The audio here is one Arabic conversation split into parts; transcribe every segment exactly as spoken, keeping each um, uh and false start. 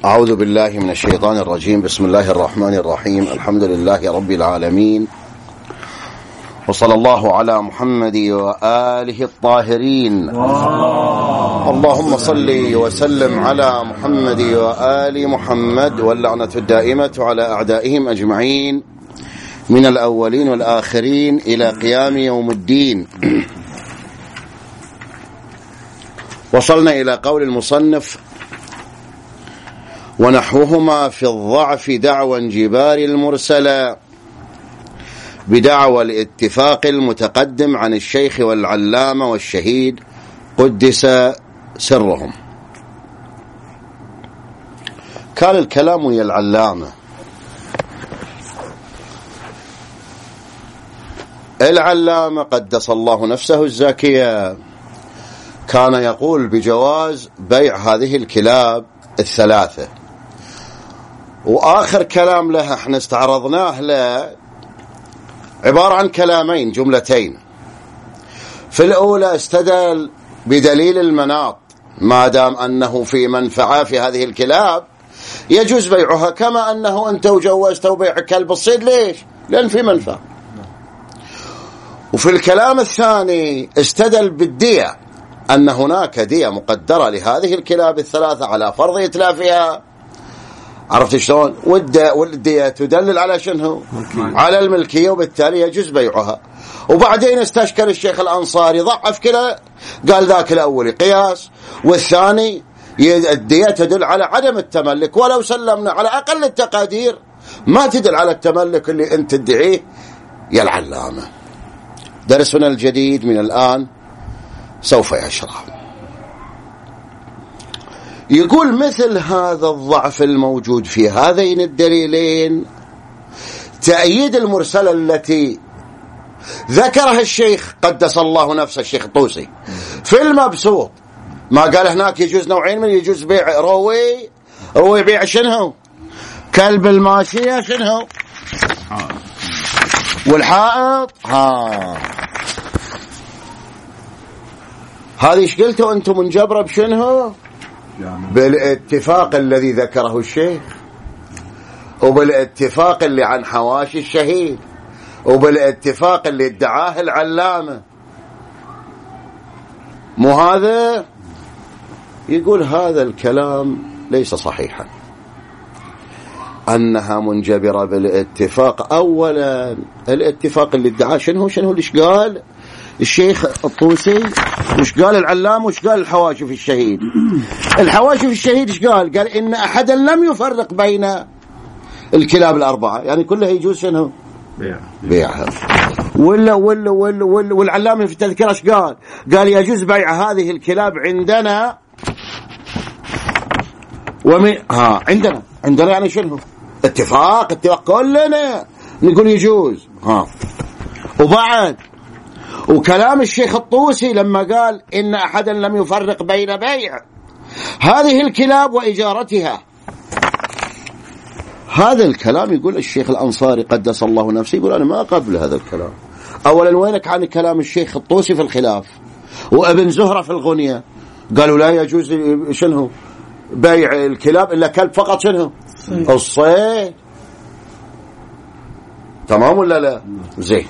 أعوذ بالله من الشيطان الرجيم. بسم الله الرحمن الرحيم. الحمد لله رب العالمين، وصلى الله على محمد وآله الطاهرين. اللهم صل وسلم على محمد وآل محمد، واللعنة الدائمة على أعدائهم أجمعين من الأولين والآخرين إلى قيام يوم الدين. وصلنا إلى قول المصنف: ونحوهما في الضعف دعوى انجبار المرسلة بدعوى الاتفاق المتقدم عن الشيخ والعلامة والشهيد قدس سرهم. كان الكلام ويا العلامة. العلامة قدس الله نفسه الزاكية كان يقول بجواز بيع هذه الكلاب الثلاثة، وآخر كلام له احنا استعرضناه له عبارة عن كلامين جملتين. في الأولى استدل بدليل المناط، ما دام أنه في منفعة في هذه الكلاب يجوز بيعها، كما أنه أنت وجوزت بيع كلب الصيد. ليش؟ لأن في منفعة. وفي الكلام الثاني استدل بالدية، أن هناك دية مقدرة لهذه الكلاب الثلاثة على فرض إتلافها. عرفت شلون؟ والدية تدلل على شنو؟ على الملكية، وبالتالي يجوز بيعها. وبعدين استشكل الشيخ الأنصاري، ضعف كلا، قال ذاك الأولي قياس، والثاني الدية تدل على عدم التملك، ولو سلمنا على أقل التقادير ما تدل على التملك اللي أنت تدعيه يا العلامة. درسنا الجديد من الآن سوف يشرح. يقول: مثل هذا الضعف الموجود في هذين الدليلين تأييد المرسلة التي ذكرها الشيخ قدس الله نفسه الشيخ الطوسي في المبسوط. ما قال هناك يجوز نوعين من يجوز بيع روي روي بيع شنو؟ كلب الماشية شنو؟ والحائط. ها هذه ايش قلتوا انتم منجبرة بشنو؟ بالاتفاق الذي ذكره الشيخ، وبالاتفاق اللي عن حواشي الشهيد، وبالاتفاق اللي ادعاه العلامة. مو هذا؟ يقول هذا الكلام ليس صحيحا، أنها منجبرة بالاتفاق. أولا الاتفاق اللي ادعاه شنو شنو اللي قال الشيخ الطوسي، وش قال العلام، وش قال الحواشي في الشهيد. الحواشي في الشهيد ايش قال؟ قال إن أحدا لم يفرق بين الكلاب الأربعة، يعني كلها يجوز شنو؟ بيع بيعها. ولا ولا ولا ولا والعلامة في التذكرة ايش قال؟ قال يجوز بيع هذه الكلاب عندنا ومن ها عندنا عندنا يعني شنو؟ اتفاق اتفاق كلنا نقول يجوز. ها وبعد وكلام الشيخ الطوسي لما قال إن أحدا لم يفرق بين بيع هذه الكلاب وإجارتها، هذا الكلام يقول الشيخ الأنصاري قدس الله نفسه، يقول أنا ما قبل هذا الكلام. أولا وينك عن كلام الشيخ الطوسي في الخلاف، وابن زهرة في الغنية قالوا لا يجوز شنو بيع الكلاب إلا كلب فقط شنو الصيد. تمام ولا لا؟ زين.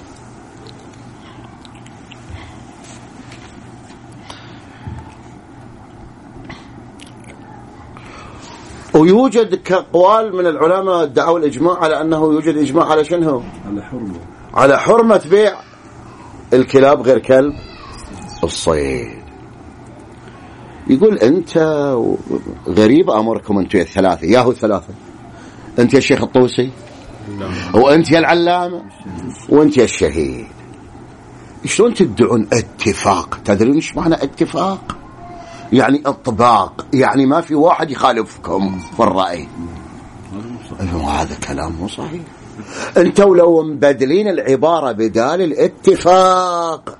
ويوجد كأقوال من العلماء ادعوا الإجماع على أنه يوجد إجماع على شنو؟ على حرمة على حرمة بيع الكلاب غير كلب الصيد. يقول أنت غريب أمركم أنتوا الثلاثة، ياهو الثلاثة، أنت يا الشيخ الطوسي، وأنت يا العلامة، وأنت يا الشهيد، شلون تدعون اتفاق؟ تدرون ايش معنى اتفاق؟ يعني اطباق، يعني ما في واحد يخالفكم في الرأي. هذا كلام مو صحيح. انتوا لو مبدلين العبارة بدال الاتفاق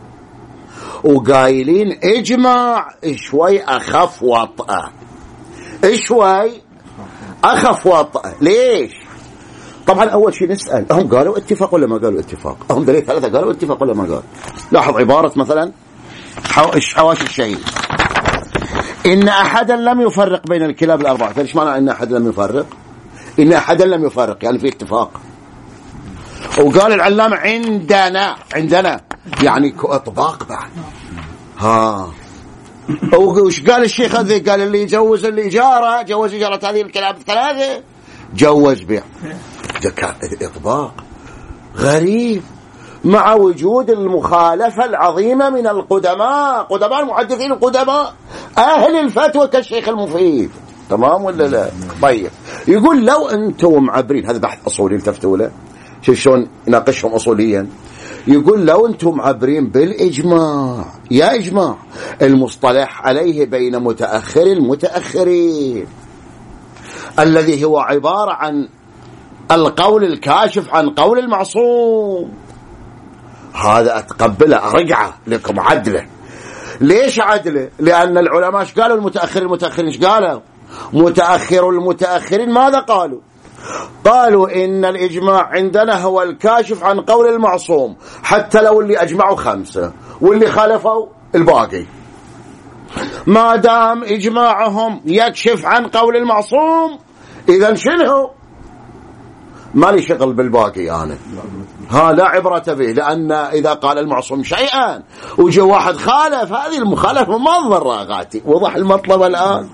وقايلين اجماع شوي اخف وطأة، شوي اخف وطأة. ليش؟ طبعا اول شيء نسأل هم قالوا اتفاق ولا ما قالوا اتفاق؟ هم دليل ثلاثة قالوا اتفاق ولا ما قالوا؟ لاحظ عبارة مثلا حواشي الشهيد، إن أحدا لم يفرق بين الكلاب الأربعة. فإيش معنى إن أحدا لم يفرق؟ إن أحدا لم يفرق يعني في اتفاق. وقال العلامة عندنا عندنا يعني إطباق بعد. ها وش قال الشيخ هذي؟ قال اللي يجوز الإجارة جوز إجارة هذه الكلاب الثلاثة جوز بيع. ذكر إطباق غريب مع وجود المخالفة العظيمة من القدماء، قدماء المحدثين القدماء أهل الفتوى كالشيخ المفيد. تمام ولا لا؟ طيب يقول لو أنتم معبرين، هذا بحث أصولي التفتوا له شوف شلون يناقشهم أصوليا. يقول لو أنتم معبرين بالإجماع، يا إجماع المصطلح عليه بين متأخر المتأخرين الذي هو عبارة عن القول الكاشف عن قول المعصوم، هذا أتقبله أرجعه لكم عدله. ليش عدله؟ لأن العلماء ايش قالوا؟ المتأخر المتأخرين ايش قالوا؟ متأخر المتأخرين ماذا قالوا؟ قالوا إن الإجماع عندنا هو الكاشف عن قول المعصوم، حتى لو اللي أجمعوا خمسة واللي خالفوا الباقي، ما دام إجماعهم يكشف عن قول المعصوم إذن شنو؟ ما لي شغل بالباقي أنا، ها لا عبرة به. لأن إذا قال المعصوم شيئا وجاء واحد خالف، هذه المخالفة ما تضر غاتي. وضح المطلب الآن؟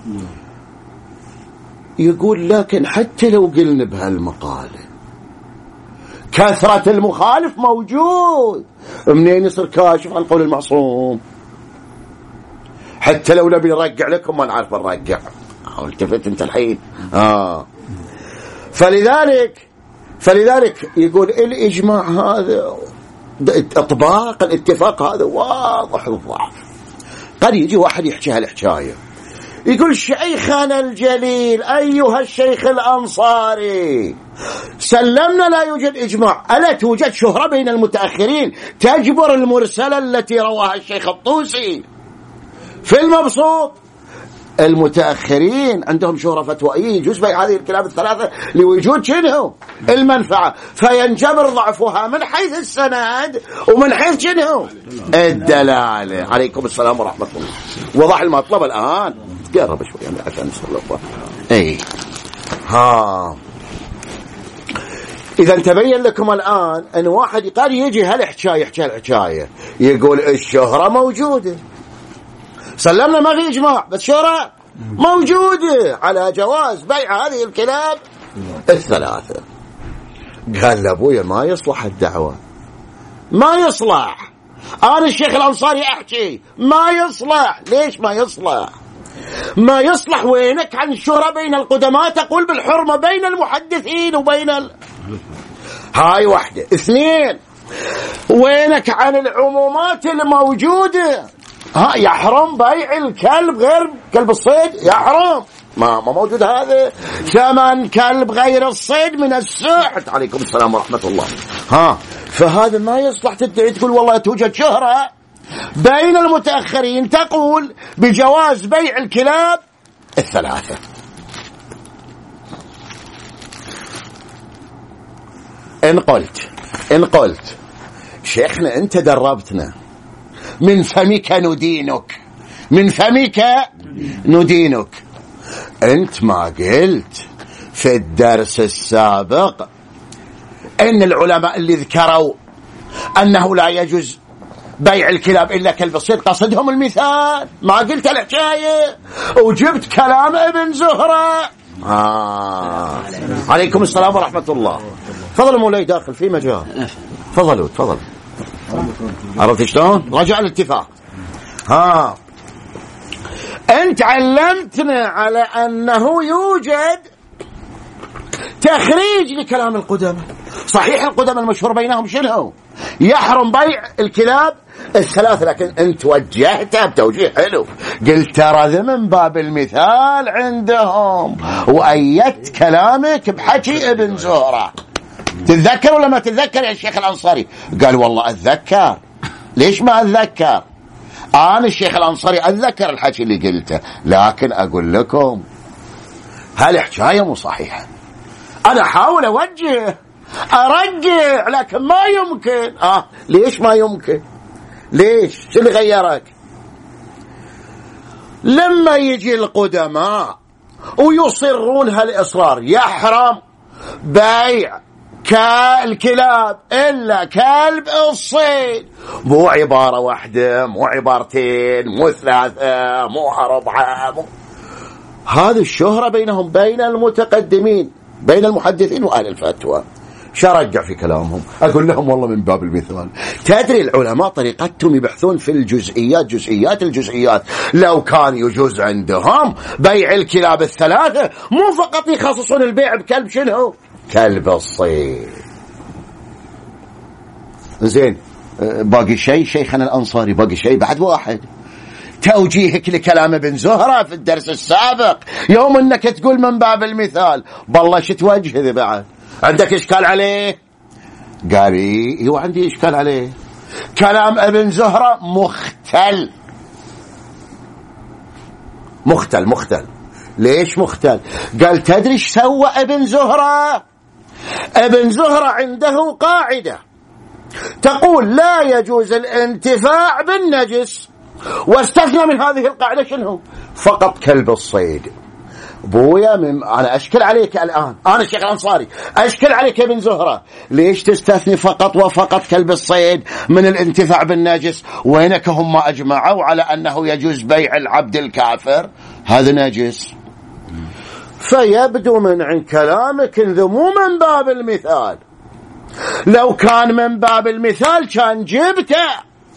يقول لكن حتى لو قلنا بهالمقالة كثرة المخالف موجود، منين يصير كاشف عن قول المعصوم؟ حتى لو نبي نرجع لكم ما نعرف نرجع. التفت انت الحين. آه. فلذلك فلذلك يقول الإجماع هذا إطباق الاتفاق هذا واضح الضعف. قد يجي واحد يحكي هالحكاية يقول شيخنا الجليل أيها الشيخ الأنصاري سلمنا لا يوجد إجماع، ألا توجد شهرة بين المتأخرين تجبر المرسلة التي رواها الشيخ الطوسي في المبسوط؟ المتأخرين عندهم شهرة فتوائية يجوز بيع هذه الكلاب الثلاثة لوجود شنو المنفعة، فينجبر ضعفها من حيث السند ومن حيث شنو الدلالة. عليكم السلام ورحمة الله. وضح المطلب الآن؟ قرب شوي يعني عشان نصل الله. اي ها إذا تبين لكم الآن أن واحد قال يجي هالحكاية يحكي هالحكاية يقول الشهرة موجودة، سلمنا ما في إجماع بس شهرة موجودة على جواز بيع هذه الكلاب الثلاثة. قال لأبويا ما يصلح الدعوة، ما يصلح. أنا الشيخ الأنصاري أحكي ما يصلح. ليش ما يصلح؟ ما يصلح وينك عن الشهرة بين القدماء تقول بالحرمة بين المحدثين وبين ال... هاي واحدة. اثنين، وينك عن العمومات الموجودة؟ ها يحرم بيع الكلب غير كلب الصيد، يحرم ما ما موجود هذا. ثمن كلب غير الصيد من السحت. عليكم السلام ورحمة الله. ها فهذا ما يصلح تدعي تقول والله توجد شهرة بين المتأخرين تقول بجواز بيع الكلاب الثلاثة. إن قلت إن قلت شيخنا أنت دربتنا من فمك ندينك، من فمك ندينك. أنت ما قلت في الدرس السابق أن العلماء اللي ذكروا أنه لا يجوز بيع الكلاب إلا كلب الصيد قصدهم المثال؟ ما قلت الحكاية وجبت كلام ابن زهرة. آه. عليكم السلام ورحمة الله. فضل مولاي داخل في مجال. فضلوا تفضل. عرفت شلون؟ رجع الاتفاق. ها أنت علمتنا على أنه يوجد تخريج لكلام القدماء. صحيح القدماء المشهور بينهم شنو؟ يحرم بيع الكلاب الثلاث، لكن أنت وجهتها بتوجيه حلو، قلت ترى من باب المثال عندهم، وأيدت كلامك بحكي ابن زهرة. تتذكر ولا ما تتذكر يا الشيخ الأنصاري؟ قال والله أتذكر. ليش ما أتذكر؟ أنا الشيخ الأنصاري أتذكر الحكي اللي قلته، لكن أقول لكم هالحكاية مو صحيحة. أنا أحاول أوجه أرجع لكن ما يمكن. آه ليش ما يمكن؟ ليش؟ شو اللي غيرك؟ لما يجي القدماء ويصرون هالإصرار يحرم بيع كالكلاب إلا كلب الصيد، مو عبارة واحدة، مو عبارتين، مو ثلاثة، مو أربعة، مو... هذه الشهرة بينهم بين المتقدمين بين المحدثين وأهل الفتوى. شرجع في كلامهم أقول لهم والله من باب المثال. تدري العلماء طريقتهم يبحثون في الجزئيات، جزئيات الجزئيات. لو كان يجوز عندهم بيع الكلاب الثلاثة مو فقط يخصصون البيع بكلب شنو؟ كلب الصيد. زين باقي شيء شيخنا الأنصاري، باقي شيء بعد واحد. توجيهك لكلام ابن زهرة في الدرس السابق يوم انك تقول من باب المثال، بالله شو توجه ذي بعد؟ عندك إشكال عليه؟ قال إيه وعندي إشكال عليه. كلام ابن زهرة مختل مختل مختل. ليش مختل؟ قال تدري ايش سوى ابن زهرة؟ ابن زهرة عنده قاعدة تقول لا يجوز الانتفاع بالنجس، واستثنى من هذه القاعدة شنو؟ فقط كلب الصيد. بويا من أنا أشكل عليك الآن، أنا الشيخ الأنصاري أشكل عليك ابن زهرة، ليش تستثني فقط وفقط كلب الصيد من الانتفاع بالنجس؟ وينك هم أجمعوا على أنه يجوز بيع العبد الكافر، هذا نجس. فيبدو من عن كلامك إن ذو مو من باب المثال. لو كان من باب المثال كان جبته.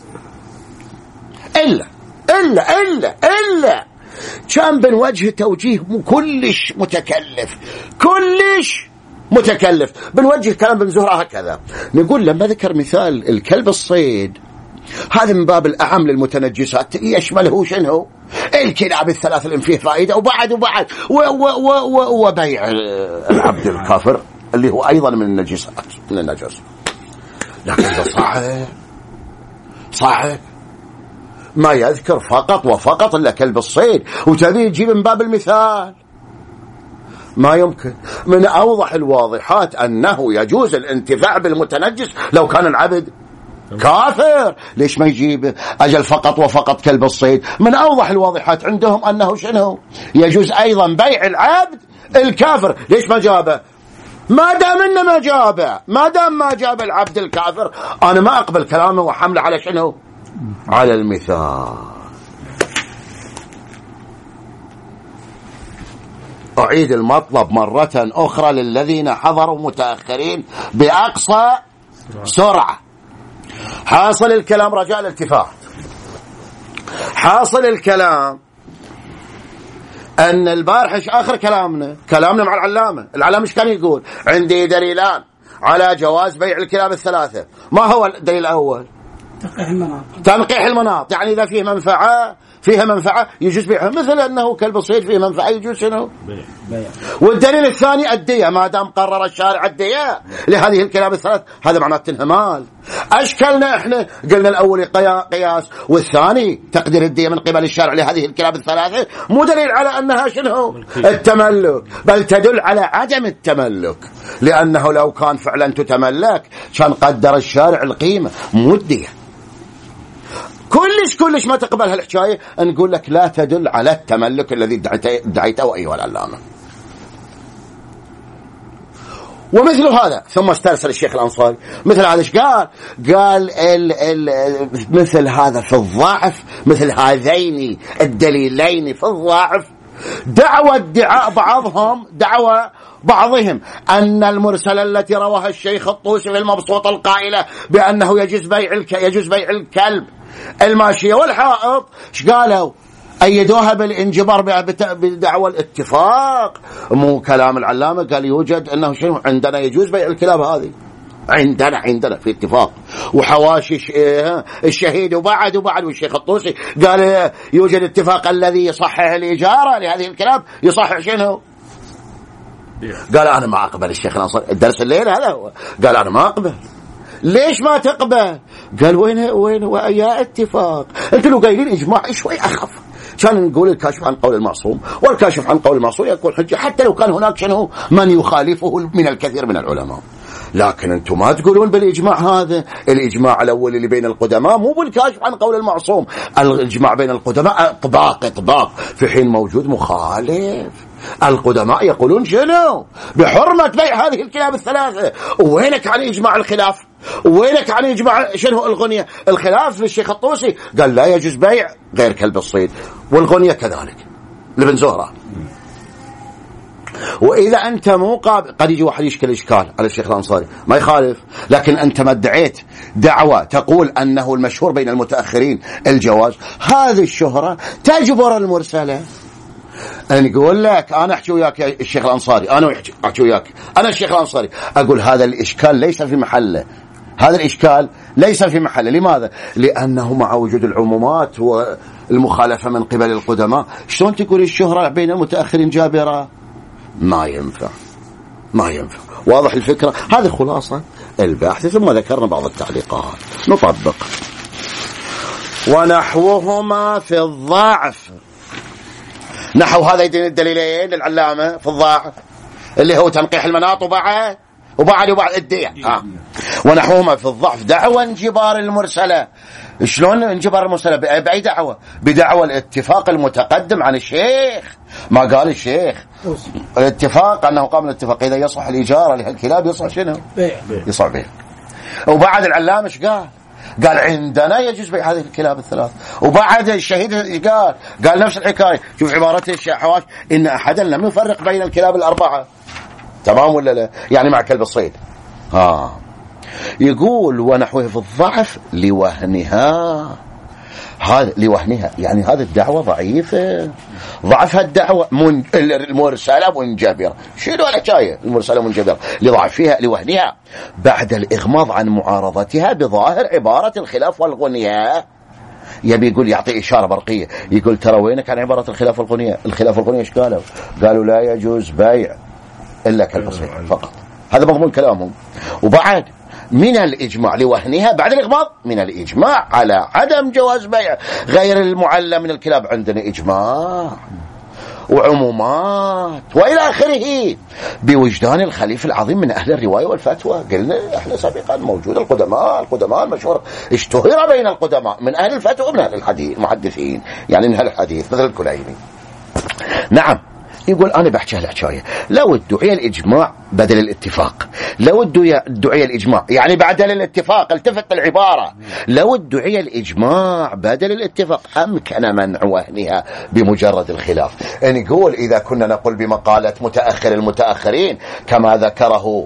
إلا إلا إلا إلا كان بنوجه توجيه كلش متكلف، كلش متكلف. بنوجه كلام ابن زهرة هكذا، نقول لما ذكر مثال الكلب الصيد هذا من باب الأعم للمتنجسات، يشمله شنو؟ الكلاب الثلاث اللي فيه فائدة، وبعد وبعد وبيع العبد الكافر اللي هو أيضا من النجسات، من النجس. لكن ده صحيح صحيح ما يذكر فقط وفقط إلا كلب الصيد، وتبي يجيب من باب المثال، ما يمكن. من أوضح الواضحات أنه يجوز الانتفاع بالمتنجس لو كان العبد كافر، ليش ما يجيب أجل فقط وفقط كلب الصيد؟ من أوضح الواضحات عندهم أنه شنو؟ يجوز أيضا بيع العبد الكافر، ليش ما جابه؟ ما دام إنه ما جابه، ما دام ما جاب العبد الكافر أنا ما أقبل كلامه وحمله على شنو؟ على المثال. أعيد المطلب مرة أخرى للذين حضروا متأخرين بأقصى سرعة. حاصل الكلام رجاء الالتفات، حاصل الكلام أن البارحش آخر كلامنا كلامنا مع العلامة. العلامة إيش كان يقول؟ عندي دليلان على جواز بيع الكلاب الثلاثة. ما هو الدليل الأول؟ تنقيح المناط. تنقيح المناط، يعني إذا فيه منفعة فيها منفعة يجوز بيعها، مثل أنه كلب الصيد فيه منفعة يجوز شنو؟ بيع. والدليل الثاني الدية، ما دام قرر الشارع الدية لهذه الكلاب الثلاث هذا معناه تنهمال. أشكلنا إحنا قلنا الأول قياس، والثاني تقدير الدية من قبل الشارع لهذه الكلاب الثلاثة مو دليل على أنها شنو؟ التملك، بل تدل على عدم التملك، لأنه لو كان فعلا تتملك كان قدر الشارع القيمة مو الدية. كلش كلش ما تقبل هالحكاية، نقول لك لا تدل على التملك الذي ادعيته أيها العلامة. ومثل هذا ثم استرسل الشيخ الأنصاري مثل هذا ايش قال؟ قال ال ال مثل هذا في الضعف، مثل هذين الدليلين في الضعف دعوى ادعاء بعضهم دعوى بعضهم أن المرسلة التي رواها الشيخ الطوسي في المبسوط القائلة بأنه يجوز بيع الك... يجوز بيع الكلب الماشية والحائط، ايش قالوا؟ أيدوها بالانجبار بدعوى الاتفاق. مو كلام العلامة قال يوجد أنه شنو عندنا يجوز بيع الكلاب هذه، عندنا عندنا في اتفاق. وحواشي الشهيد وبعد وبعد والشيخ الطوسي قال يوجد اتفاق الذي يصحح الإجارة لهذه الكلاب يصحح شنو؟ قال أنا ما أقبل. الشيخ الأنصاري الدرس الليل هذا هو، قال أنا ما أقبل. ليش ما تقبل؟ قال وين وين ويا اتفاق؟ انت لو قايلين اجماع شوي اخف، كان نقول الكاشف عن قول المعصوم، والكاشف عن قول المعصوم يكون حجة حتى لو كان هناك شنو من يخالفه من الكثير من العلماء. لكن أنتم ما تقولون بالإجماع هذا. الإجماع الأول اللي بين القدماء مو بالكاشف عن قول المعصوم، الإجماع بين القدماء إطباق إطباق، في حين موجود مخالف. القدماء يقولون شنو؟ بحرمة بيع هذه الكلاب الثلاثة. وينك عن إجماع الخلاف؟ وينك عن إجماع شنو الغنية؟ الخلاف للشيخ الطوسي قال لا يجوز بيع غير كلب الصيد، والغنية كذلك لابن زهرة. وإذا أنت مو قابل، قد يجي واحد يشكل إشكال على الشيخ الأنصاري ما يخالف، لكن أنت ما ادعيت دعوة تقول أنه المشهور بين المتأخرين الجواز، هذه الشهرة تجبر المرسلة. أنا أقول لك أنا أحكي وياك يا الشيخ الأنصاري، أنا أحكي وياك أنا الشيخ الأنصاري، أقول هذا الإشكال ليس في محله، هذا الإشكال ليس في محله. لماذا؟ لأنه مع وجود العمومات والمخالفة من قبل القدماء، شلون تقول الشهرة بين المتأخرين جابرة؟ ما ينفع، ما ينفع. واضح الفكرة؟ هذه خلاصة البحث، ثم ذكرنا بعض التعليقات نطبق. ونحوهما في الضعف، نحو هذا الدليلين للعلامة في الضعف اللي هو تنقيح المناط وبعد وبعد وبعد الدية. آه. ونحوهما في الضعف دعوى انجبار المرسلة. شلون انجبار المرسلة؟ بأي دعوة؟ بدعوى الاتفاق المتقدم عن الشيخ. ما قال الشيخ الاتفاق أنه قام الاتفاق إذا يصح الإجارة لهالكلاب يصح شنو؟ يصح بيع. وبعد العلامة ايش قال؟ قال عندنا يجوز بيع هذه الكلاب الثلاث. وبعد الشهيد قال قال نفس الحكاية. شوف عبارته الشحواش، إن أحدا لم يفرق بين الكلاب الأربعة. تمام ولا لا؟ يعني مع كلب الصيد. ها يقول ونحوه في الضعف لوهنها، هذا لوهنها يعني هذه الدعوة ضعيفة، ضعفها الدعوة من المرسلة منجبرة. شنو الحكاية؟ المرسلة منجبرة لضعفها لوهنها بعد الإغماض عن معارضتها بظاهر عبارة الخلاف والغنية. يبي يقول يعطي إشارة برقية، يقول ترى وينك عن عبارة الخلاف والغنية؟ الخلاف والغنية ايش قالوا؟ قالوا لا يجوز بيع إلا كالبصير فقط. هذا مضمون كلامهم. وبعد من الإجماع لوهنها بعد الإغماض من الإجماع على عدم جواز بيع غير المعلم من الكلاب. عندنا إجماع وعمومات وإلى آخره بوجدان الخليفة العظيم من أهل الرواية والفتوى. قلنا إحنا سابقا موجود القدماء القدماء المشهور اشتهر بين القدماء من أهل الفتوى ومن أهل الحديث المحدثين، يعني من أهل الحديث مثل الكليني. نعم يقول أنا بحكي هالحكاية لو ادعي الإجماع بدل الاتفاق، لو ادعي الإجماع يعني بدل الاتفاق، التفت العبارة، لو ادعي الإجماع بدل الاتفاق أمكن منع وهنها بمجرد الخلاف. نقول إذا كنا نقول بمقالة متأخر المتأخرين كما ذكره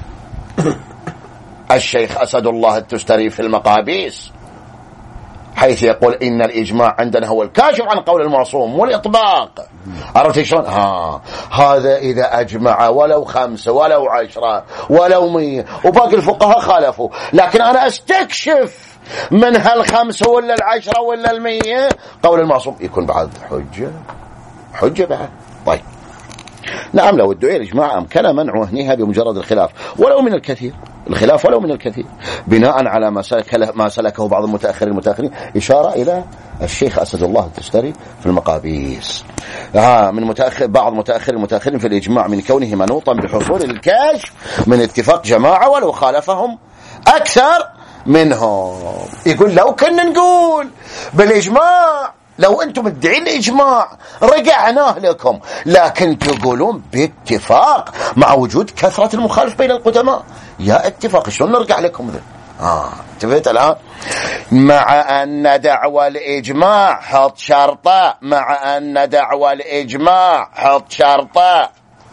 الشيخ أسد الله التستري في المقابيس، حيث يقول إن الإجماع عندنا هو الكاشف عن قول المعصوم والإطباق. عرفت شلون؟ ها هذا إذا أجمع ولو خمسة ولو عشرة ولو مية وباقي الفقهاء خالفوا، لكن أنا أستكشف من هالخمسة ولا العشرة ولا المية قول المعصوم، يكون بعد حجة حجة بعد. طيب نعم لو ادعي الإجماع أمكن منع وهنها بمجرد الخلاف ولو من الكثير، الخلاف ولو من الكثير، بناء على ما سلك ما سلكه بعض المتأخرين المتأخرين، إشارة إلى الشيخ أسد الله التستري في المقابيس. ها من متأخر بعض متأخر المتأخرين في الإجماع من كونه منوطا بحصول الكاشف من اتفاق جماعة ولو خالفهم أكثر منهم. يقول لو كنا نقول بالإجماع، لو أنتم مدعين الإجماع رجعناه لكم، لكن تقولون باتفاق مع وجود كثرة المخالف بين القدماء. يا اتفاق شلون نرجع لكم ذا؟ آه انتبهت الآن؟ مع أن دعوى الإجماع حط شرطة، مع أن دعوى الإجماع حط شرطة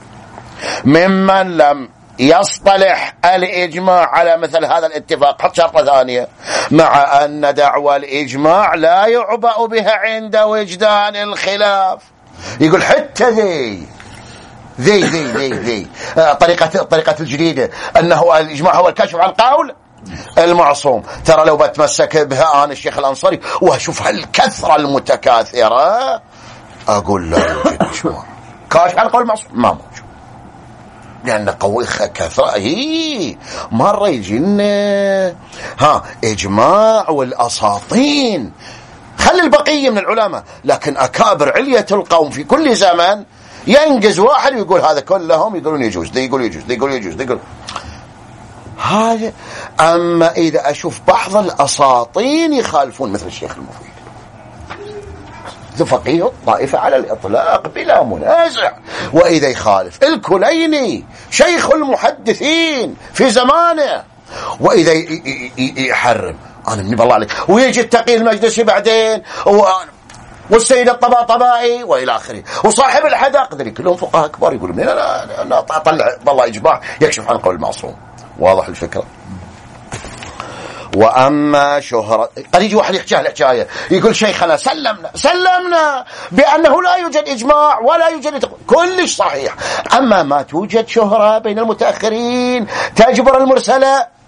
ممن لم يصطلح الإجماع على مثل هذا الاتفاق، حط شرطة ثانية، مع أن دعوى الإجماع لا يعبأ بها عند وجدان الخلاف. يقول حتى ذي ذي ذي ذي ذي طريقة الطريقة الجديدة أنه الإجماع هو الكشف عن قول المعصوم. ترى لو بتمسك بها أنا الشيخ الأنصاري وأشوف هالكثرة المتكاثرة أقول لا يوجد إجماع كاشف عن قول المعصوم، ما موجود، لأن قوي كثرة هي مرة يجينا ها إجماع والأساطين. خلي البقية من العلماء، لكن أكابر علية القوم في كل زمان ينجز واحد ويقول هذا كلهم يقولون يجوز، ده يقول يجوز، ده يقول يجوز، ده يقول هذا. أما إذا أشوف بعض الأساطين يخالفون مثل الشيخ المفيد، ذو فقيه الطائفة على الإطلاق بلا منازع، وإذا يخالف الكليني شيخ المحدثين في زمانه، وإذا يحرم أنا من بالله عليك، ويجي التقي المجلسي بعدين والسيد الطباطبائي وإلى آخره وصاحب الحدق، ذلك كلهم فقهاء كبار يقولون لا لا لا أطلع بالله إجماع يكشف عن قول المعصوم. واضح الفكرة؟ وأما شهرة، قد يجي واحد يحكي الحكاية يقول شيخنا سلمنا سلمنا بأنه لا يوجد إجماع ولا يوجد، كلش صحيح. أما ما توجد شهرة بين المتأخرين تجبر المرسلة.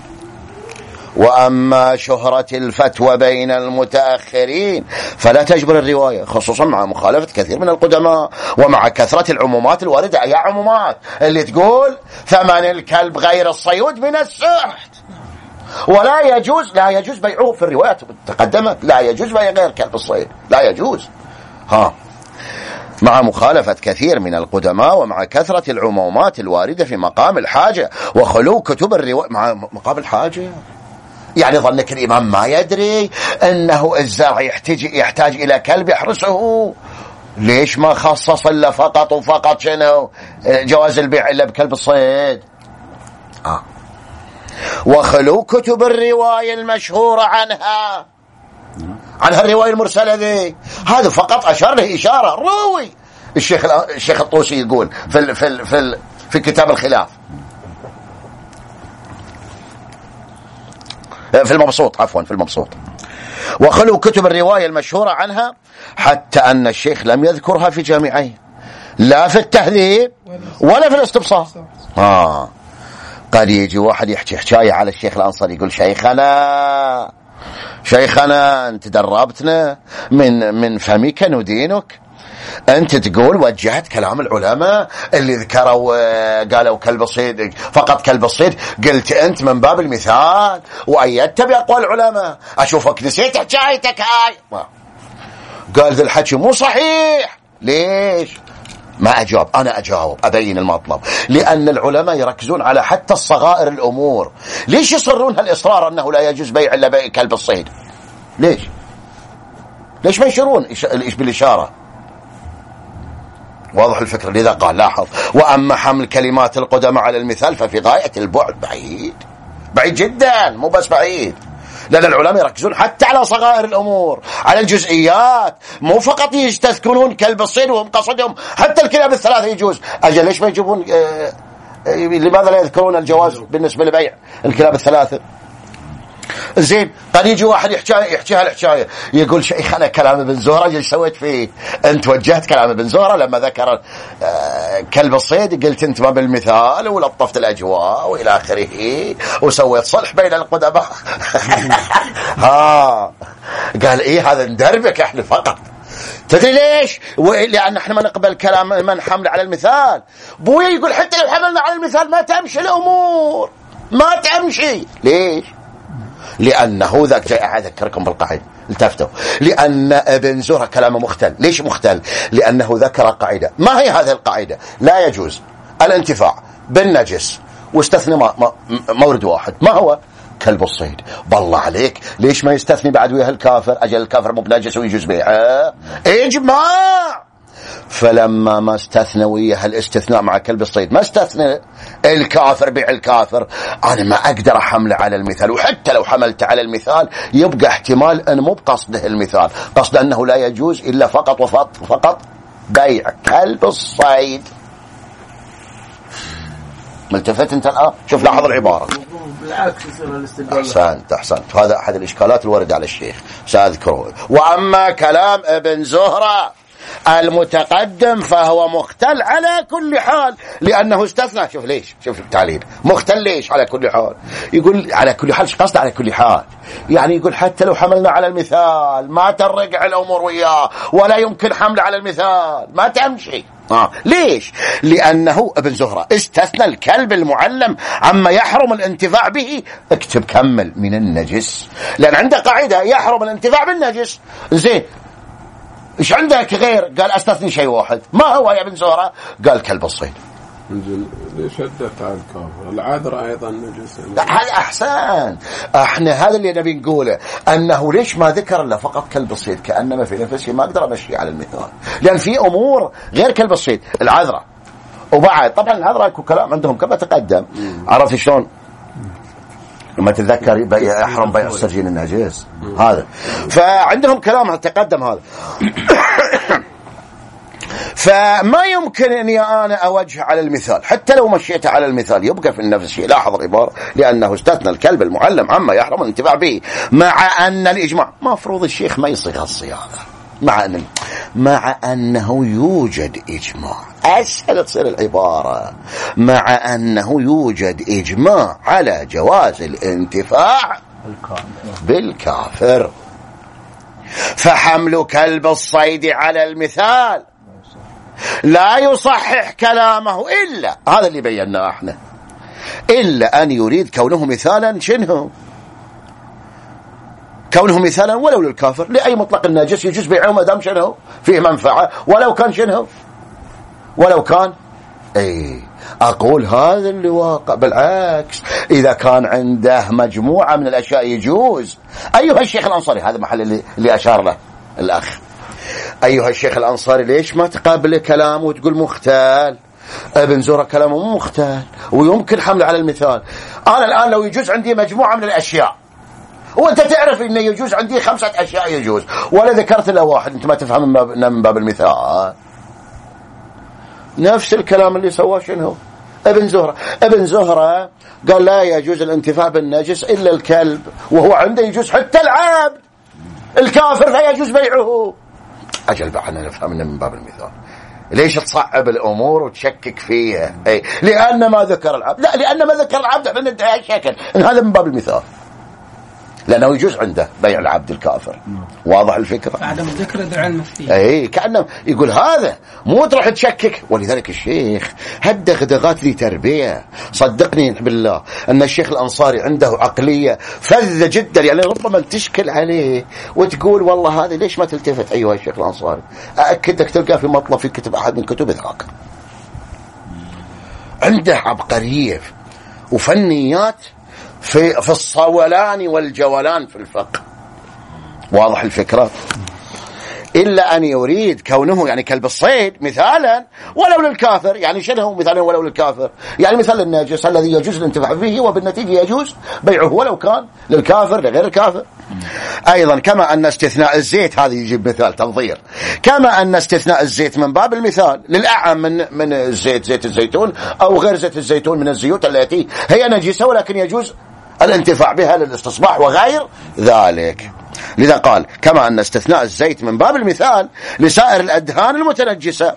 وأما شهرة الفتوى بين المتأخرين فلا تجبر الرواية، خصوصا مع مخالفة كثير من القدماء ومع كثرة العمومات الواردة. أي عمومات اللي تقول ثمن الكلب غير الصيود من السحت، ولا يجوز لا يجوز بيعه في الروايات تقدمت، لا يجوز بيع غير كلب الصيد، لا يجوز. ها مع مخالفة كثير من القدماء ومع كثرة العمومات الواردة في مقام الحاجة وخلو كتب الرواية. مع مقام الحاجة يعني ظنك الإمام ما يدري أنه الزرع يحتاج يحتاج إلى كلب يحرسه؟ ليش ما خصص إلا فقط وفقط شنو جواز البيع إلا بكلب الصيد؟ آه. وخلو كتب الرواية المشهورة عنها عنها الرواية المرسلة ذي، هذا فقط أشار له إشارة روي. الشيخ الشيخ الطوسي يقول في ال في ال في, ال في كتاب الخلاف في المبسوط عفوا في المبسوط، وخلو كتب الرواية المشهورة عنها حتى أن الشيخ لم يذكرها في جامعيه لا في التهذيب ولا في الاستبصار. آه. قد يجي واحد يحكي حكاية على الشيخ الأنصاري يقول شيخنا شيخنا أنت دربتنا من من فمك ندينك، أنت تقول وجهت كلام العلماء اللي ذكروا قالوا كلب الصيد فقط كلب الصيد، قلت أنت من باب المثال وأيدت بأقوال العلماء، أشوفك نسيت حكايتك هاي. قال ذا الحكي مو صحيح. ليش؟ ما أجاب، أنا أجاوب أبين المطلب. لأن العلماء يركزون على حتى الصغائر الأمور. ليش يصرون هالإصرار أنه لا يجوز بيع إلا بيع كلب الصيد؟ ليش؟ ليش ما يشيرون بالإشارة؟ واضح الفكرة. لذا قال لاحظ وأما حمل كلمات القدماء على المثال ففي غاية البعد، بعيد بعيد جدا، مو بس بعيد، لأن العلماء يركزون حتى على صغائر الأمور، على الجزئيات، مو فقط يستذكرون كلب الصيد وهم قصدهم حتى الكلاب الثلاثة يجوز. أجل ليش ما يجيبون آه لماذا لا يذكرون الجواز بالنسبة لبيع الكلاب الثلاثة؟ زين. قد يجي واحد يحكي يحكي هالحكايه يقول شيخنا كلام ابن زهره ايش سويت فيه؟ انت وجهت كلام ابن زهره لما ذكر كلب الصيد قلت انت ما بالمثال ولطفت الاجواء والى اخره وسويت صلح بين القدماء. ها قال ايه هذا ندربك احنا فقط. تدري ليش؟ لأن احنا ما نقبل كلام من حمل على المثال. بويا يقول حتى لو حملنا على المثال ما تمشي الامور، ما تمشي. ليش؟ لأنه ذاك أذكركم بالقاعدة التفتوا، لأن ابن زهرة كلامه مختل. ليش مختل؟ لأنه ذكر قاعدة. ما هي هذه القاعدة؟ لا يجوز الانتفاع بالنجس واستثنى مورد واحد، ما هو؟ كلب الصيد. بالله عليك ليش ما يستثني بعد وياه الكافر؟ أجل الكافر مو بنجس ويجوز بيعه. إجماع. فلما ما استثنى وياه الاستثناء مع كلب الصيد، ما استثنى الكافر بيع الكافر، أنا ما أقدر أحمله على المثال. وحتى لو حملت على المثال يبقى احتمال أن مو بقصده المثال، قصد أنه لا يجوز إلا فقط وفقط فقط بيع كلب الصيد. ملتفت انت الآن؟ شوف لاحظ العبارة. بالعكس يصير الاستدلال. أحسنت أحسنت. هذا أحد الإشكالات الواردة على الشيخ سأذكره. وأما كلام ابن زهرة المتقدم فهو مختل على كل حال لأنه استثنى. شوف ليش، شوف التعليل مختل ليش على كل حال. يقول على كل حال، قصد على كل حال يعني يقول حتى لو حملنا على المثال ما ترجع الأمور وياه، ولا يمكن حمل على المثال، ما تمشي. آه. ليش؟ لأنه ابن زهرة استثنى الكلب المعلم عما يحرم الانتفاع به. اكتب كمل من النجس، لأن عنده قاعدة يحرم الانتفاع بالنجس. زين ايش عندك غير؟ قال استثني شيء واحد. ما هو يا ابن زهرة؟ قال كلب الصيد. ليش شدت على الكافر؟ العذراء أيضا نجس. هذا أحسن. احنا هذا اللي نبي نقوله، أنه ليش ما ذكر إلا فقط كلب الصيد، كأنما في نفسه ما أقدر أمشي على المثال، لأن في أمور غير كلب الصيد. العذراء وبعد طبعا العذراء يكون كلام عندهم كما تقدم. عرفت شلون؟ لما تتذكر بيع يحرم بيع السجين النجس هذا، فعندهم كلام تقدم هذا. فما يمكن أني أنا أوجه على المثال، حتى لو مشيت على المثال يبقى في النفس شيء. لاحظ العبارة، لأنه استثنى الكلب المعلم عما يحرم الانتفاع به، مع أن الإجماع مفروض الشيخ ما يصيغ الصياغة، مع أن مع أنه يوجد إجماع. أسهل تصير العبارة، مع أنه يوجد إجماع على جواز الانتفاع بالكافر، فحمل كلب الصيد على المثال لا يصحح كلامه إلا هذا اللي بيناه احنا، إلا أن يريد كونه مثالا شنه، كونه مثالا ولو للكافر، لأي مطلق الناجس يجوز بيعه ما دام شنه فيه منفعة، ولو كان شنه ولو كان اي أقول هذا اللي واقع. بالعكس، إذا كان عنده مجموعة من الأشياء يجوز. أيها الشيخ الأنصاري، هذا محل اللي, اللي أشار له الأخ، أيها الشيخ الأنصاري ليش ما تقابل كلامه وتقول مختال؟ ابن زهرة كلامه مختال ويمكن حمله على المثال. أنا الآن لو يجوز عندي مجموعة من الأشياء، وأنت تعرف إنه يجوز عندي خمسة أشياء يجوز، ولا ذكرت إلا واحد، أنت ما تفهم من باب, من باب المثال. نفس الكلام اللي سواه شنو ابن زهرة. ابن زهرة قال لا يجوز الانتفاع بالنجس إلا الكلب، وهو عنده يجوز حتى العبد الكافر لا يجوز بيعه. أجل بقى نفهم من باب المثال. ليش تصعب الأمور وتشكك فيها؟ أي لأن ما ذكر العبد، لا لأن ما ذكر العبد احنا ندعي الشكل إن هذا من باب المثال، لأنه يجوز عنده بيع العبد الكافر. واضح الفكرة؟ عدم الذكر العلم فيه. أي كأنه يقول هذا مو تروح تشكك. ولذلك الشيخ هالدغدغات ذي تربية. صدقني بالله أن الشيخ الأنصاري عنده عقلية فذة جدا، يعني ربما تشكل عليه وتقول والله هذا ليش ما تلتفت أيها الشيخ الأنصاري. أأكدك تلقى في مطلب في كتب أحد من كتب ذاك، عنده عبقرية وفنيات في في الصولان والجولان في الفقه. واضح الفكرة؟ إلا أن يريد كونه يعني كلب الصيد مثالا ولو للكافر. يعني شنو مثالا ولو للكافر؟ يعني مثال الناجس الذي يجوز الانتفاع به وبالنتيجة يجوز بيعه ولو كان للكافر لغير الكافر. أيضا كما أن استثناء الزيت، هذا يجيب مثال تنظير، كما أن استثناء الزيت من باب المثال للأعم من من الزيت، زيت الزيتون أو غير زيت الزيتون من الزيوت التي هي نجسة ولكن يجوز الانتفاع بها للاستصباح وغير ذلك. لذا قال كما أن استثناء الزيت من باب المثال لسائر الأدهان المتنجسة.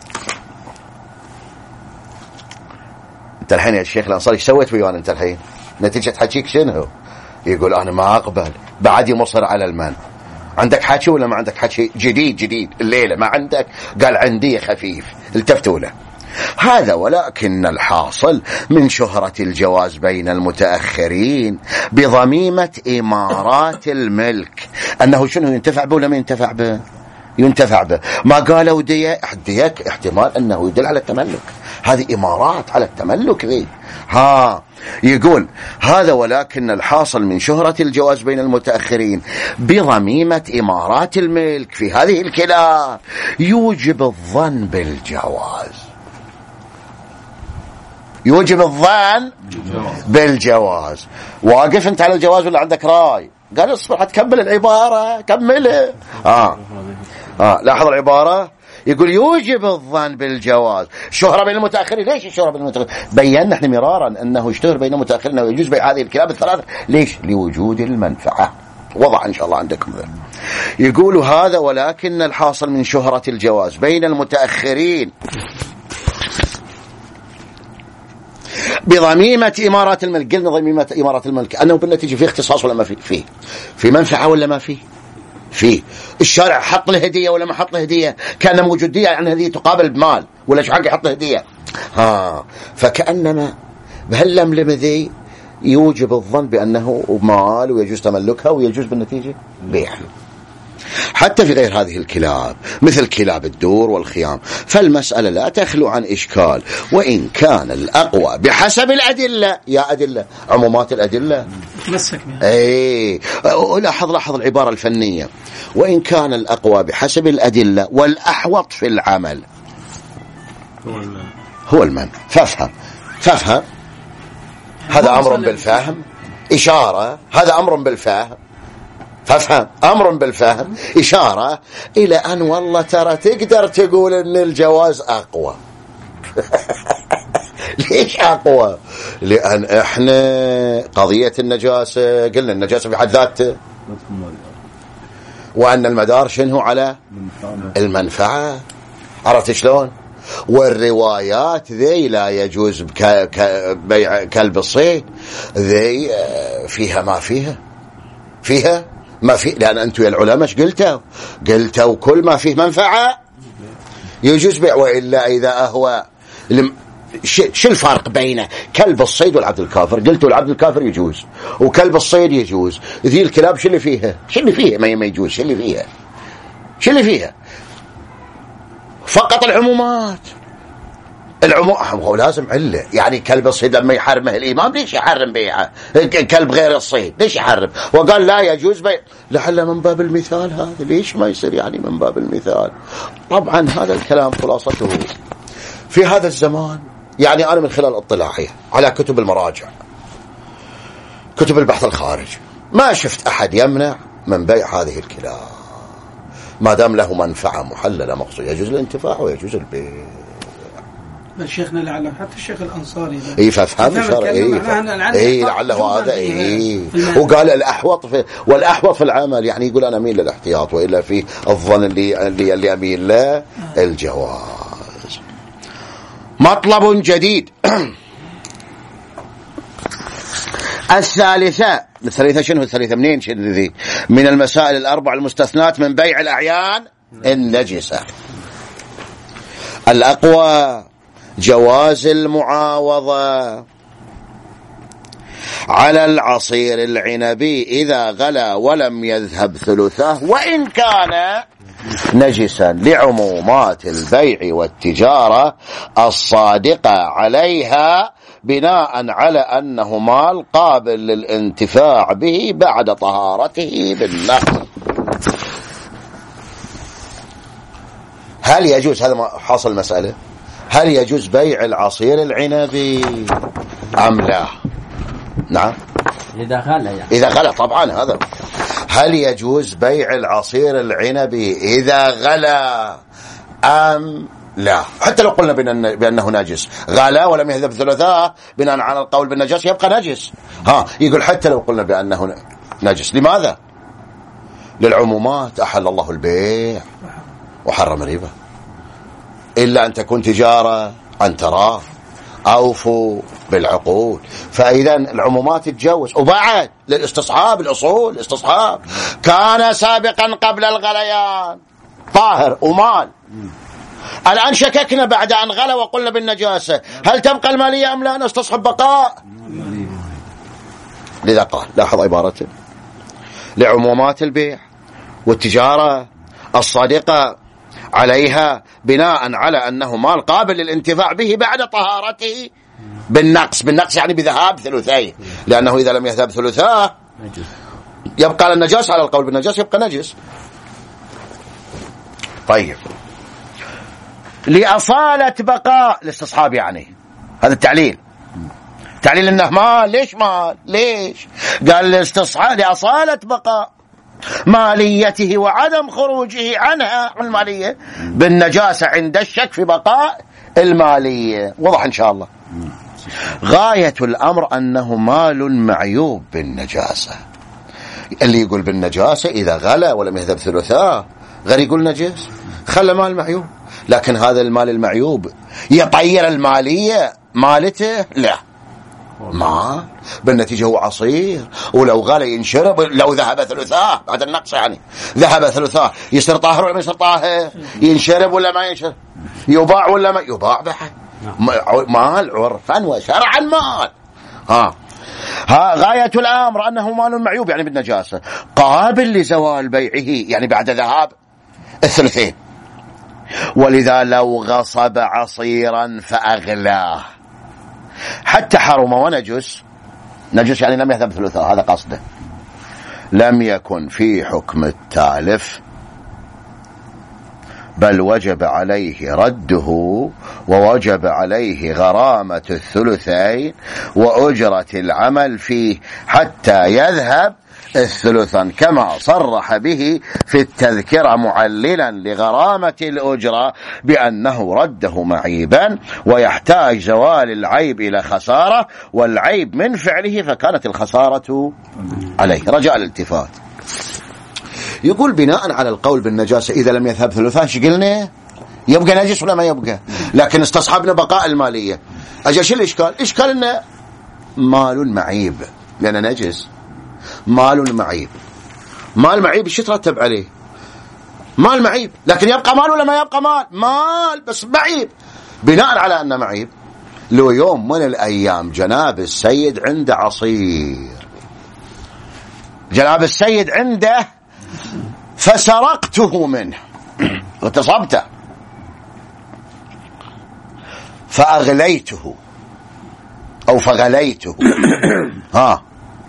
انت الحين يا الشيخ الأنصاري ايش سويت ويانا انت الحين؟ نتيجة حكيك شنو؟ يقول أنا ما أقبل، بعد يمصر على المن. عندك حكي ولا ما عندك حكي؟ جديد جديد الليلة ما عندك؟ قال عندي خفيف. التفتوا له هذا، ولكن الحاصل من شهرة الجواز بين المتأخرين بضميمة إمارات الملك أنه شنو ينتفع به ولا ما ينتفع به؟ ينتفع به. ما قالوا دية ديك احتمال أنه يدل على التملك، هذه إمارات على التملك ذي. ها يقول هذا ولكن الحاصل من شهرة الجواز بين المتأخرين بضميمة إمارات الملك في هذه الكلاب يوجب الظن بالجواز، يوجب الظن بالجواز. واقف انت على الجواز ولا عندك راي؟ قال اصبر هتكمل العبارة، كملها. آه. آه. لاحظ العبارة، يقول يوجب الظن بالجواز. شهرة بين المتأخرين. ليش الشهرة بين المتأخرين؟ بينا احنا مرارا انه اشتهر بين المتأخرين انه يجوز بيع هذه الكلاب الثلاثة. ليش؟ لوجود المنفعة. وضع ان شاء الله عندكم ذا. يقول هذا ولكن الحاصل من شهرة الجواز بين المتأخرين بضميمة إمارات الملك. قلنا ضميمة إمارات الملك أنه بالنتيجة في اختصاص ولا ما في؟ فيه. في منفعة ولا ما فيه؟ فيه. الشارع حط له هدية ولا ما حط له هدية؟ كان موجود دية يعني هذه تقابل بمال، ولا شو حق يحط له هدية؟ ها فكأنما بهاللملمة ذي يوجب الظن بأنه مال ويجوز تملكها ويجوز بالنتيجة بيعها. حتى في غير هذه الكلاب مثل كلاب الدور والخيام، فالمسألة لا تخلو عن إشكال. وإن كان الأقوى بحسب الأدلة، يا أدلة عمومات الأدلة أي لاحظ لاحظ العبارة الفنية، وإن كان الأقوى بحسب الأدلة والأحوط في العمل هو المن. فافهم فافهم هذا أمر بالفهم، إشارة، هذا أمر بالفهم، فافهم أمر بالفهم، إشارة إلى أن والله ترى تقدر تقول أن الجواز أقوى. ليش أقوى؟ لأن إحنا قضية النجاسة قلنا النجاسة في حد ذاته، وأن المدار شنو على المنفعة، عرفت شلون؟ والروايات ذي لا يجوز بيع كلب الصيد ذي فيها ما فيها فيها ما في، لأن أنتم يا العلماء ايش قلتوا؟ قلتوا كل ما فيه منفعة يجوز بيع، وإلا إذا أهوى شو الفرق بين كلب الصيد والعبد الكافر؟ قلتوا العبد الكافر يجوز وكلب الصيد يجوز، ذي الكلاب شو اللي فيها؟ شو اللي فيها ما يجوز؟ شو اللي فيها؟ شو اللي فيها؟ فقط العمومات. العموم لازم علة، يعني كلب الصيد لما يحرمه الإمام ليش يحرم بيعه؟ كلب غير الصيد ليش يحرم؟ وقال لا يجوز بيع، لعل من باب المثال هذا، ليش ما يصير يعني من باب المثال؟ طبعا هذا الكلام خلاصته في هذا الزمان، يعني أنا من خلال اطلاعي على كتب المراجع كتب البحث الخارجي ما شفت أحد يمنع من بيع هذه الكلاب ما دام له منفعة محللة مقصود، يجوز الانتفاع ويجوز البيع. شيخنا لعله حتى الشيخ الأنصاري اي فافهم اي اي لعله هذا اي، وقال الاحوط في والاحوط في العمل، يعني يقول انا اميل للاحتياط، والا في الظن اللي اللي, اللي اميل له الجواز. مطلب جديد. الثالثة، الثالثة شنو؟ الثالثة منين شنو ذي؟ من المسائل الأربع المستثنات من بيع الأعيان النجسة. الأقوى جواز المعاوضة على العصير العنبي إذا غلا ولم يذهب ثلثه وإن كان نجسا، لعمومات البيع والتجارة الصادقة عليها بناء على أنه مال قابل للانتفاع به بعد طهارته بالنقل. هل يجوز هذا حاصل مسألة؟ هل يجوز بيع العصير العنبي أم لا؟ نعم إذا غلا يعني. إذا غلا طبعا هذا. هل يجوز بيع العصير العنبي إذا غلا أم لا؟ حتى لو قلنا بأنه نجس، غلا ولم يذهب ثلثاه بناء على القول بالنجاس يبقى نجس. ها يقول حتى لو قلنا بأنه نجس، لماذا؟ للعمومات، أحل الله البيع وحرم الربا إلا أن تكون تجارة عن تراض، أوفوا بالعقود. فإذا العمومات تتجوز. وبعد للاستصحاب، الأصول الاستصحاب كان سابقا قبل الغليان طاهر ومال، الآن شككنا بعد أن غلى وقلنا بالنجاسة، هل تبقى المالية أم لا؟ نستصحب بقاء. لذا قال، لاحظ عبارته، لعمومات البيع والتجارة الصادقة عليها بناء على أنه مال قابل للانتفاع به بعد طهارته بالنقص. بالنقص يعني بذهاب ثلثيه، لأنه إذا لم يذهب ثلثاه يبقى النجاس، على القول بالنجاس يبقى نجس. طيب، لأصالة بقاء الاستصحاب، يعني هذا التعليل، تعليل انه مال. ليش مال؟ ليش؟ قال الاستصحاب لأصالة بقاء ماليته وعدم خروجه عنها المالية بالنجاسة عند الشك في بقاء المالية. وضح إن شاء الله. غاية الأمر أنه مال معيوب بالنجاسة. اللي يقول بالنجاسة إذا غلا ولم يذهب ثلثاه، غير يقول نجس، خلى مال معيوب. لكن هذا المال المعيوب يطير المالية مالته؟ لا، ما بالنتيجة هو عصير، ولو غلا ينشرب. لو ذهب ثلثاه بعد النقص، يعني ذهب ثلثاه، يصير طاهر ولا ما يصير طاهر؟ ينشرب ولا ما ينشرب؟ يباع ولا ما يباع؟ بعد مال عرفا وشرعا مال. ها ها غاية الأمر أنه مال معيوب يعني بالنجاسة قابل لزوال بيعه يعني بعد ذهاب الثلثين. ولذا لو غصب عصيرا فأغلاه حتى حرم ونجس، نجس يعني لم يذهب ثلثه، هذا قصده، لم يكن في حكم التالف بل وجب عليه رده ووجب عليه غرامة الثلثين وأجرة العمل فيه حتى يذهب الثلثان كما صرح به في التذكرة معللا لغرامة الأجرة بأنه رده معيبا ويحتاج زوال العيب إلى خسارة والعيب من فعله فكانت الخسارة عليه. رجاء الالتفات. يقول بناء على القول بالنجاسة إذا لم يذهب ثلثان شقلنا يبقى نجس ولا ما يبقى، لكن استصحبنا بقاء المالية. أجل شو الإشكال؟ إشكال إنه مال معيب لأنه نجس، مال معيب. مال معيب شو ترتب عليه؟ مال معيب، لكن يبقى مال ولا ما يبقى مال؟ مال بس معيب. بناء على أنه معيب لو يوم من الأيام جناب السيد عنده عصير، جناب السيد عنده فسرقته منه واغتصبته فأغليته أو فغليته ها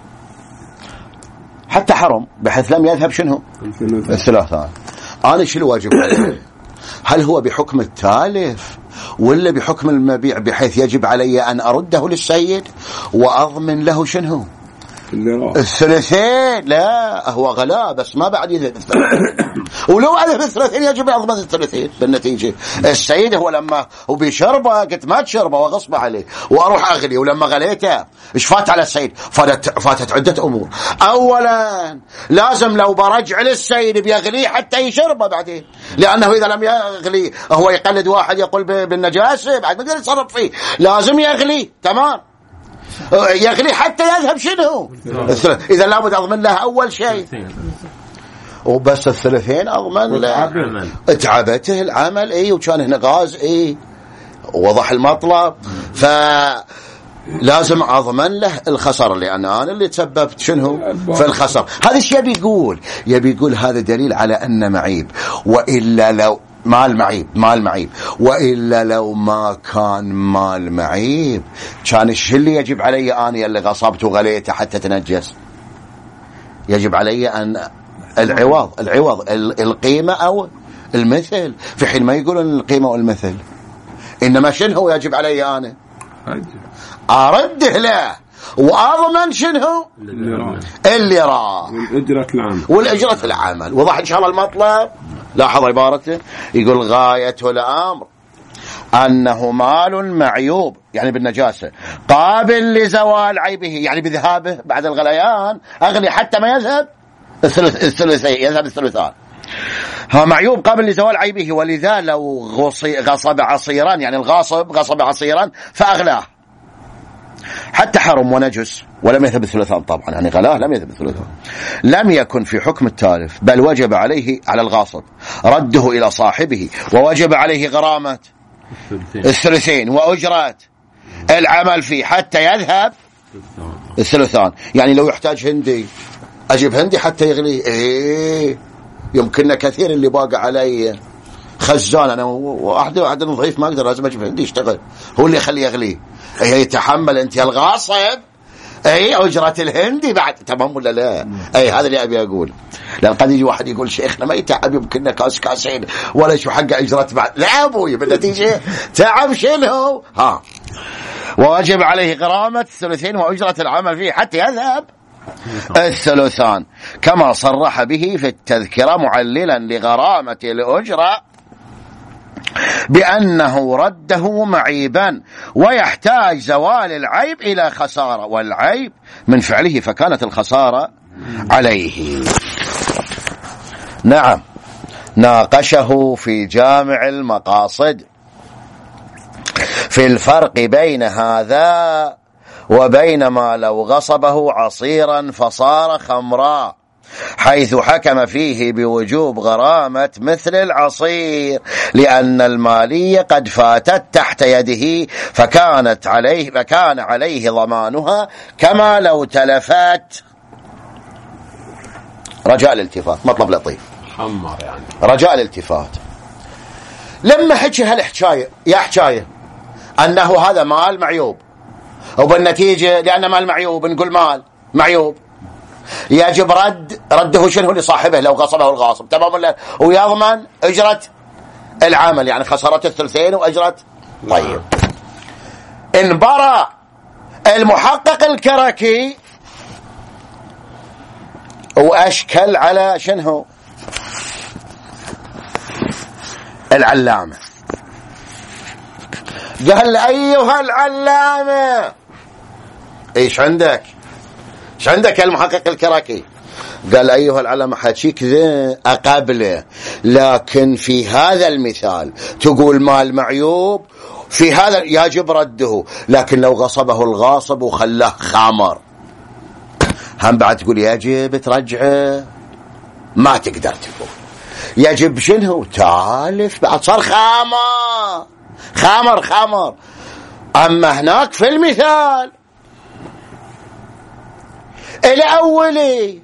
حتى حرم بحيث لم يذهب شنو الثلاثان. أنا شو الواجب عليه؟ هل هو بحكم التالف ولا بحكم المبيع بحيث يجب علي أن أرده للسيد وأضمن له شنو الثلثين؟ لا هو غلا بس ما بعد يذهب الثلثين، ولو أذهب الثلثين يجب أضمن الثلثين. بالنتيجة السيد هو لما هو بيشربه قلت ما تشربه وغصب عليه وأروح أغلي، ولما غليته إيش فات على السيد؟ فاتت, فاتت عدة أمور. أولا لازم لو برجع للسيد بيغليه حتى يشربه بعدين، لأنه إذا لم يغلي هو يقلد واحد يقول بالنجاسة بعد ما يقدر يتصرف فيه، لازم يغليه تمام، يغلي حتى يذهب شنو إذا لابد أضمن له أول شيء وبس الثلثين أضمن له اتعبته العمل إيه وكان هنا غاز إيه وضح المطلب، فلازم أضمن له الخسر لأن أنا اللي تسببت شنو في الخسر. هذا الشيء يبي يقول يبي يقول هذا دليل على أن معيب، وإلا لو مال معيب مال معيب وإلا لو ما كان مال معيب كان الشيء اللي يجب علي أنا اللي غصبت وغليته حتى تنجس، يجب علي أن العوض العوض القيمة أو المثل، في حين ما يقولون القيمة والمثل، إنما شنو هو يجب علي أنا أرده له وأضمن شنو اللي راه والأجرة العمل والأجرة العمل. وضح إن شاء الله المطلب. لاحظ عبارته يقول غاية الأمر أنه مال معيوب يعني بالنجاسة قابل لزوال عيبه يعني بذهابه بعد الغليان أغلي حتى ما يذهب الثلث الثلثين يذهب الثلثان، هو معيوب قابل لزوال عيبه. ولذا لو غصب عصيرا يعني الغاصب غصب عصيرا فأغلاه حتى حرم ونجس ولم يذهب الثلثان، طبعا يعني غلاه لم يذهب الثلثان، لم يكن في حكم التالف بل وجب عليه على الغاصب رده إلى صاحبه ووجب عليه غرامة الثلثين وأجرات العمل فيه حتى يذهب الثلثان. يعني لو يحتاج هندي أجيب هندي حتى يغلي إيه يمكننا كثير اللي باقى علي خزان أنا واحد واحد نظيف ما أقدر لازم أجيب هندي يشتغل هو اللي يخليه يغلي، أي يتحمل أنت الغاصب أي أجرة الهندي بعد تمام ولا لا؟ أي هذا اللي أبي أقول. لأن قد يجي واحد يقول شيخنا ما يتعب يمكننا كاس كاسين ولا شو حق أجرة بعد، لا أبوي بالنتيجة تعب شنو ها وواجب عليه غرامة الثلثين وأجرة العمل فيه حتى يذهب الثلثان كما صرح به في التذكرة معللا لغرامة الأجرة بأنه رده معيبا ويحتاج زوال العيب إلى خسارة والعيب من فعله فكانت الخسارة عليه. نعم ناقشه في جامع المقاصد في الفرق بين هذا وبين ما لو غصبه عصيرا فصار خمرا حيث حكم فيه بوجوب غرامة مثل العصير لأن المالية قد فاتت تحت يده فكانت عليه فكان عليه ضمانها كما لو تلفت. رجاء الالتفات، مطلب لطيف حمر يعني رجاء الالتفات. لما حكي هالحكاية يا حكاية أنه هذا مال معيوب، وبالنتيجة لأن مال معيوب نقول مال معيوب يجب رد رده شنو لصاحبه لو غصبه الغاصب، تمام ولا؟ ويضمن أجرة العمل، يعني خسارة الثلثين وأجرة. طيب انبرى المحقق الكركي وأشكل على شنو العلامة، قال أيها العلامة إيش عندك إيش عندك يا المحقق الكراكي؟ قال أيها العلامة حكيك ذا أقبله، لكن في هذا المثال تقول مال معيوب، في هذا يجب رده، لكن لو غصبه الغاصب وخلاه خامر هم بعد تقول يجب ترجعه، ما تقدر تقول يجب شنو تالف، بعد صار خامر خامر خامر. أما هناك في المثال الأولي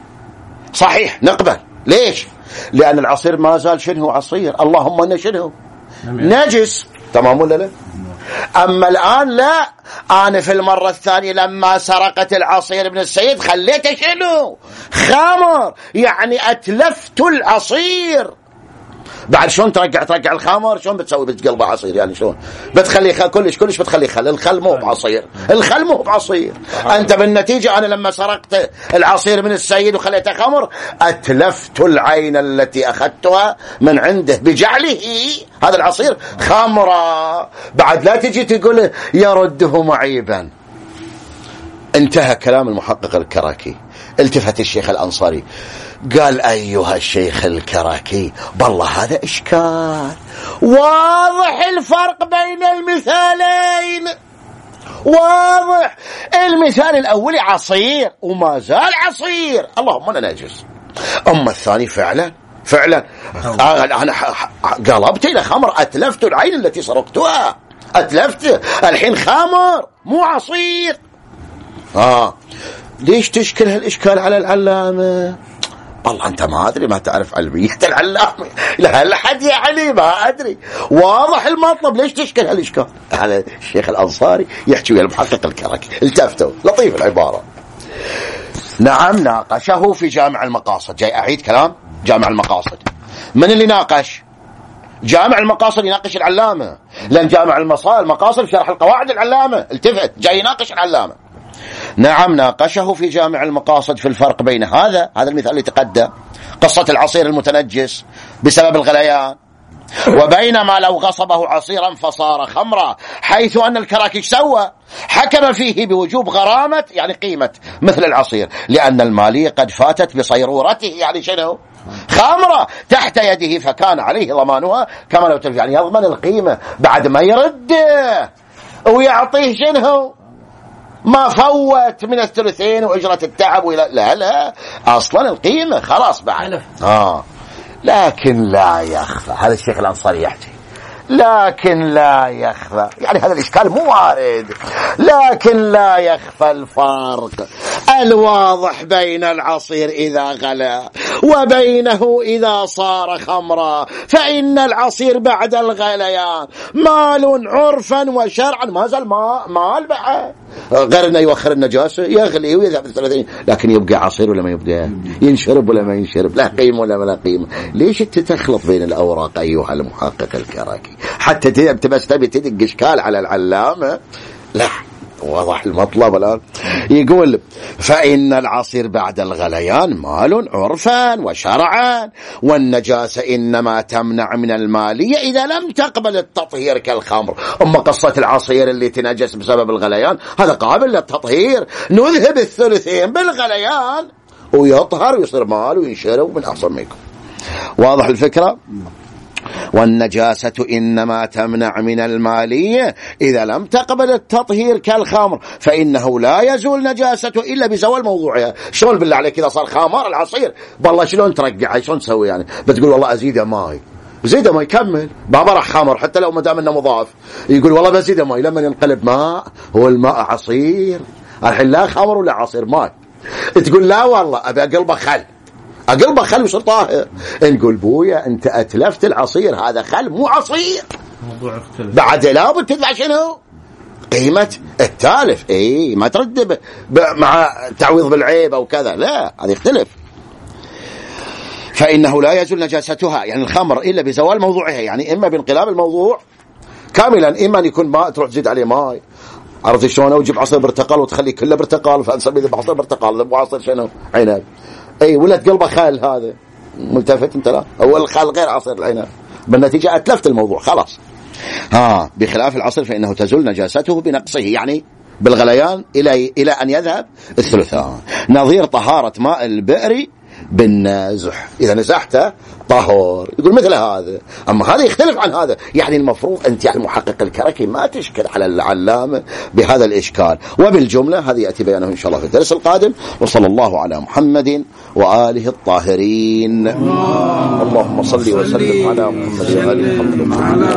صحيح نقبل، ليش؟ لأن العصير ما زال شنو عصير، اللهم أنه شنو نجس، تمام ولا لا؟ أما الآن لا، أنا في المرة الثانية لما سرقت العصير ابن السيد خليته شنو خمر، يعني أتلفت العصير. بعد شلون ترجع ترجع الخمر؟ شلون بتسوي؟ بتقلبه عصير يعني شلون بتخليه خل؟ كلش كلش بتخليه خل، الخل مو بعصير، الخل مو بعصير. أنت بالنتيجة أنا لما سرقت العصير من السيد وخليته خمر أتلفت العين التي أخذتها من عنده بجعله هذا العصير خمرة. بعد لا تجي تقول يرده معيبا. انتهى كلام المحقق الكراكي. التفت الشيخ الأنصاري قال أيها الشيخ الكراكي بالله هذا إشكال، واضح الفرق بين المثالين، واضح. المثال الأول عصير وما زال عصير، اللهم أنا نجس. أما الثاني فعلا فعلا أنا قلبت إلى خمر، أتلفت العين التي سرقتها، أتلفت الحين خمر مو عصير. آه ليش تشكل هالإشكال على العلامة؟ والله أنت ما أدري، ما تعرف علمية العلامة، لا لحد يعني ما أدري، واضح المطلب، ليش تشكل هالإشكال على الشيخ الأنصاري؟ يحكي ويا المحقق الكركي، التفتوا لطيف العبارة. نعم ناقشه في جامع المقاصد، جاي أعيد كلام جامع المقاصد. من اللي ناقش؟ جامع المقاصد يناقش العلامة، لأن جامع المقاصد شرح القواعد العلامة، التفت جاي يناقش العلامة. نعم ناقشه في جامع المقاصد في الفرق بين هذا هذا المثال اللي تقدم، قصة العصير المتنجس بسبب الغليان، وبين ما لو غصبه عصيرا فصار خمرا، حيث أن الكراكي سوى حكم فيه بوجوب غرامة يعني قيمة مثل العصير لأن المالية قد فاتت بصيرورته، يعني شنو خمرة تحت يده فكان عليه ضمانها كما لو تلف، يعني يضمن القيمة بعد ما يرده ويعطيه شنو ما فوت من الثلثين وأجرة التعب ولا لا لا أصلا القيمة خلاص بعد. آه لكن لا يخفى، هذا الشيخ الأنصاري يحكي لكن لا يخفى، يعني هذا الإشكال مو وارد، لكن لا يخفى الفرق الواضح بين العصير إذا غلا وبينه إذا صار خمرا، فإن العصير بعد الغليان مال عرفا وشرعا، ما زال ما مال بعد، غير أنه يوخر النجاسة يغلي ويذهب الثلاثين، لكن يبقى عصير ولا ما يبقى، ينشرب ولا ما ينشرب، لا قيمة ولا ما لا قيمة. ليش تتخلط بين الأوراق أيها المحقق الكراكي حتى تبس تبي تدق إشكال على العلامة؟ لا وضح المطلب الآن. يقول فإن العصير بعد الغليان مال عرفا وشرعا، والنجاسة إنما تمنع من المالية إذا لم تقبل التطهير كالخمر. أما قصة العصير اللي تنجس بسبب الغليان هذا قابل للتطهير، نذهب الثلثين بالغليان ويطهر ويصير مال وينشرب من أحسن منكم. واضح الفكرة؟ والنجاسة إنما تمنع من المالية إذا لم تقبل التطهير كالخمر، فإنه لا يزول نجاسته إلا بزوال موضوعها. شلون بالله عليك إذا صار خمر العصير بالله شلون ترجعه؟ شلون تسوي يعني؟ بتقول والله أزيده ماي، زيده ما يكمل بابا راح خمر حتى لو ما دام انه مضاف، يقول والله بزيده ماء لما ينقلب ماء، هو الماء عصير الحين لا خمر ولا عصير ماء. تقول لا والله ابي اقلبه خل، اقلبه خل ويصير طاهر. نقول بويا انت اتلفت العصير، هذا خل مو عصير. موضوع اختلف بعد لابد تدفع شنو؟ قيمة التالف. اي ما ترد مع تعويض بالعيب او كذا، لا هذا يختلف. فإنه لا يزول نجاستها يعني الخمر إلا بزوال موضوعها، يعني إما بانقلاب الموضوع كاملا، إما أن يكون ماء تروح تزيد عليه ماء، عرفت شلون؟ وتجيب عصير برتقال وتخليه كله برتقال فنسميه ذا عصير برتقال، ذا عصير شنو؟ عنب. أي ولا تقلبه خل، هذا ملتفت أنت؟ لا هو الخل غير عصير العنب، بالنتيجة أتلفت الموضوع خلاص. ها بخلاف العصير فإنه تزول نجاسته بنقصه، يعني بالغليان إلى إلى أن يذهب الثلثان. نظير طهارة ماء البئر بالنازح، إذا نزحته طهور، يقول مثل هذا. أما هذا يختلف عن هذا، يعني المفروض أنت يعني المحقق الكركي ما تشكل على العلامة بهذا الإشكال. وبالجملة هذه يأتي بيانه إن شاء الله في الدرس القادم. وصلى الله على محمد وآله الطاهرين. اللهم صل وسلم على محمد وآله محمد.